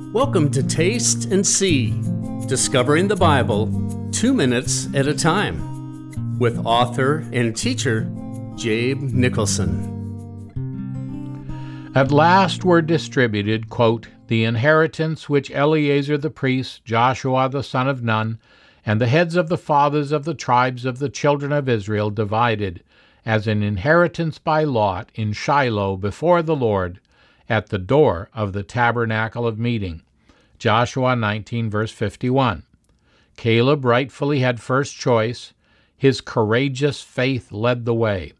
Welcome to Taste and See, Discovering the Bible 2 minutes at a time, with author and teacher Jabe Nicholson. At last were distributed, quote, the inheritance which Eleazar the priest, Joshua the son of Nun, and the heads of the fathers of the tribes of the children of Israel divided as an inheritance by lot in Shiloh before the Lord at the door of the tabernacle of meeting. Joshua 19, verse 51. Caleb rightfully had first choice. His courageous faith led the way.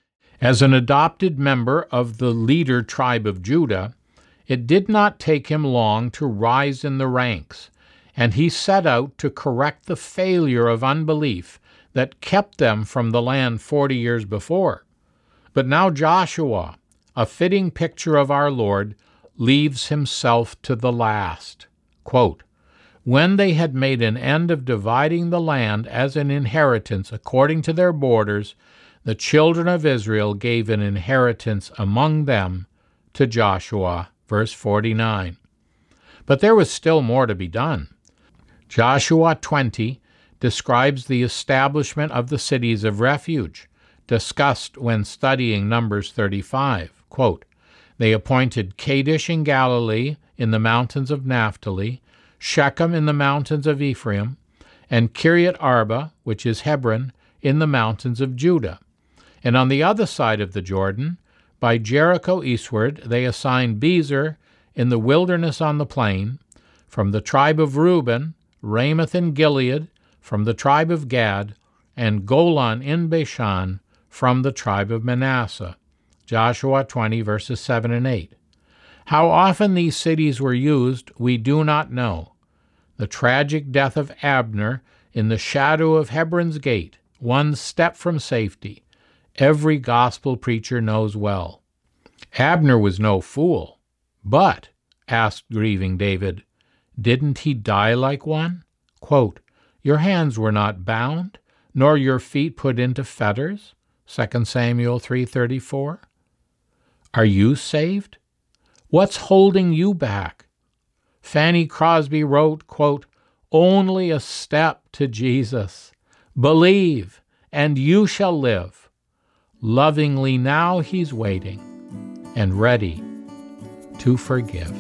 As an adopted member of the leader tribe of Judah, it did not take him long to rise in the ranks, and he set out to correct the failure of unbelief that kept them from the land 40 years before. But now Joshua, a fitting picture of our Lord, leaves himself to the last. Quote, when they had made an end of dividing the land as an inheritance according to their borders, the children of Israel gave an inheritance among them to Joshua. Verse 49. But there was still more to be done. Joshua 20 describes the establishment of the cities of refuge, discussed when studying Numbers 35. Quote, they appointed Kadesh in Galilee in the mountains of Naphtali, Shechem in the mountains of Ephraim, and Kiriath Arba, which is Hebron, in the mountains of Judah. And on the other side of the Jordan, by Jericho eastward, they assigned Bezer in the wilderness on the plain, from the tribe of Reuben, Ramoth in Gilead, from the tribe of Gad, and Golan in Bashan, from the tribe of Manasseh. Joshua 20, verses 7 and 8. How often these cities were used, we do not know. The tragic death of Abner in the shadow of Hebron's gate, one step from safety, every gospel preacher knows well. Abner was no fool, but, asked grieving David, didn't he die like one? Quote, your hands were not bound, nor your feet put into fetters. 2 Samuel 3:34. Are you saved? What's holding you back? Fanny Crosby wrote, quote, only a step to Jesus. Believe, and you shall live. Lovingly now he's waiting and ready to forgive.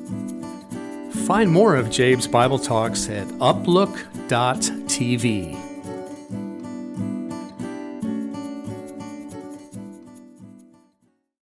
Find more of Jabe's Bible Talks at uplook.tv.